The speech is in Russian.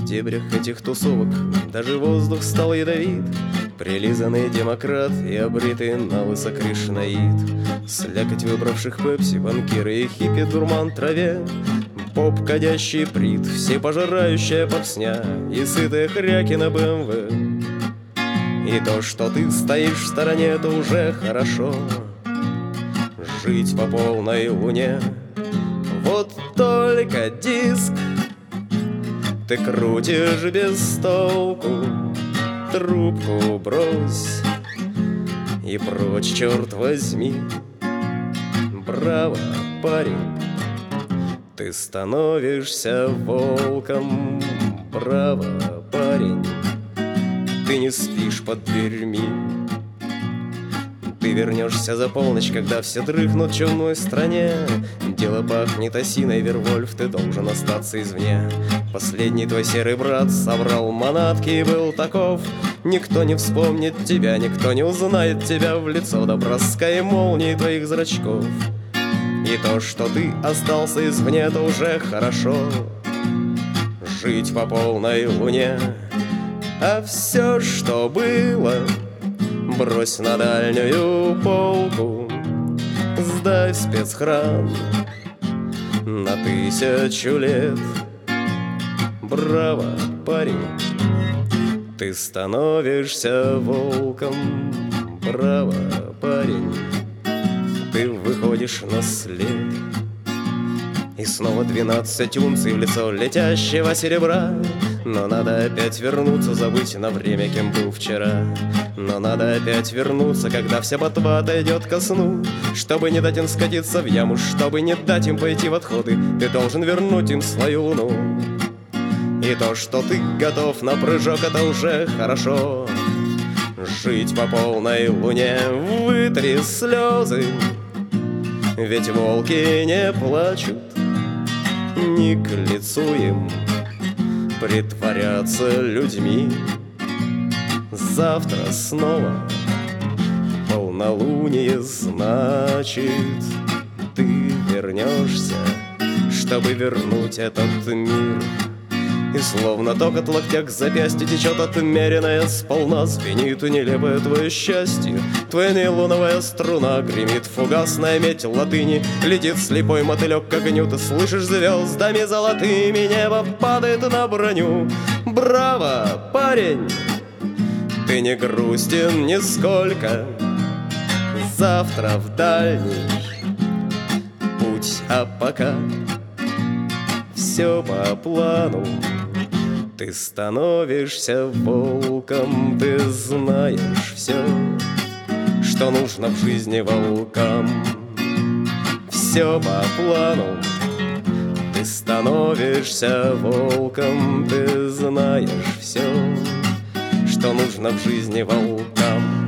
дебрях этих тусовок даже воздух стал ядовит. Прилизанный демократ и обритый налысо кришнаит, слякоть выбравших пепси, банкиры и хиппи, дурман траве, поп, кадящий прит, всепожирающая попсня и сытые хряки на БМВ. И то, что ты стоишь в стороне, это уже хорошо. Жить по полной луне, вот только диск ты крутишь без толку. Трубку брось и прочь, черт возьми. Браво, парень, ты становишься волком. Браво, парень, ты не спишь под дверьми. Ты вернешься за полночь, когда все дрыхнут в чумной стране. Дело пахнет осиной, Вервольф, ты должен остаться извне. Последний твой серый брат собрал манатки и был таков. Никто не вспомнит тебя, никто не узнает тебя в лицо до броска молнии твоих зрачков. И то, что ты остался извне, это уже хорошо. Жить по полной луне, а все, что было, брось на дальнюю полку. Сдай в спецхран на 1000 лет. Браво, парень, ты становишься волком. Браво, парень, ты выходишь на след. И снова 12 унций в лицо летящего серебра. Но надо опять вернуться, забыть на время, кем был вчера. Но надо опять вернуться, когда вся ботва отойдет ко сну. Чтобы не дать им скатиться в яму, чтобы не дать им пойти в отходы, ты должен вернуть им свою луну. И то, что ты готов на прыжок, это уже хорошо. Жить по полной луне, вытри слезы, ведь волки не плачут, не к лицу им притворяться людьми. Завтра снова полнолуние, значит, ты вернешься, чтобы вернуть этот мир. И словно ток от локтя к запястью течет отмеренная сполна. Звенит нелепое твое счастье, твоя нейлоновая струна. Гремит фугасная медь латыни, летит слепой мотылек к огню. Ты слышишь звездами золотыми, небо падает на броню. Браво, парень, ты не грустен нисколько. Завтра в дальний путь, а пока все по плану. Ты становишься волком, ты знаешь все, что нужно в жизни волкам. Все по плану. Ты становишься волком, ты знаешь все, что нужно в жизни волкам.